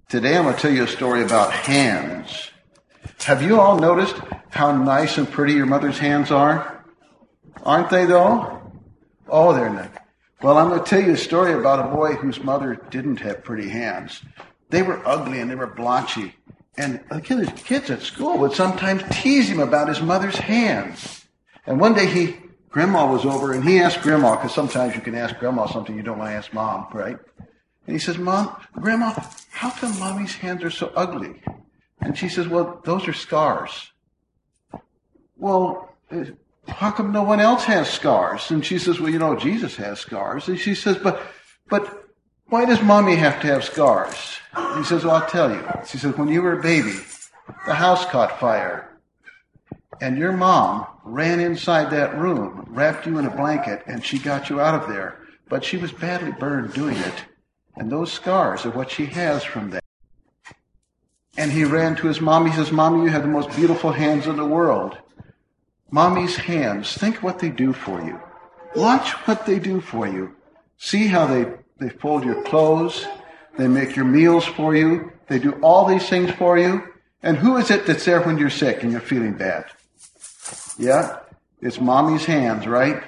Today I'm going to tell you a story about hands. Have you all noticed how nice and pretty your mother's hands are? Aren't they though? Oh, they're nice. Well, I'm going to tell you a story about a boy whose mother didn't have pretty hands. They were ugly and they were blotchy. And the kids at school would sometimes tease him about his mother's hands. And one day Grandma was over and he asked Grandma, because sometimes you can ask Grandma something you don't want to ask Mom, right? And he says, Grandma, how come Mommy's hands are so ugly? And she says, well, those are scars. Well, how come no one else has scars? And she says, well, Jesus has scars. And she says, but why does Mommy have to have scars? And he says, well, I'll tell you. She says, when you were a baby, the house caught fire. And your mom ran inside that room, wrapped you in a blanket, and she got you out of there. But she was badly burned doing it. And those scars are what she has from that. And he ran to his mom. He says, Mommy, you have the most beautiful hands in the world. Mommy's hands, think what they do for you. Watch what they do for you. See how they fold your clothes. They make your meals for you. They do all these things for you. And who is it that's there when you're sick and you're feeling bad? Yeah, it's Mommy's hands, right?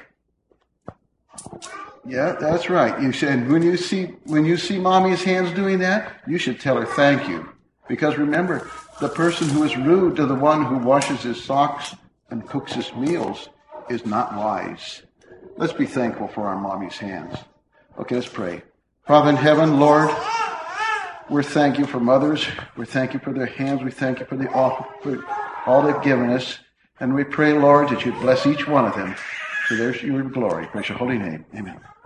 Yeah, that's right. You should, when you see Mommy's hands doing that, you should tell her thank you. Because remember, the person who is rude to the one who washes his socks and cooks his meals is not wise. Let's be thankful for our Mommy's hands. Okay, let's pray. Father in heaven, Lord, we're thanking you for mothers. We thank you for their hands. We thank you for all they've given us. And we pray, Lord, that you'd bless each one of them to your glory. Praise your holy name. Amen.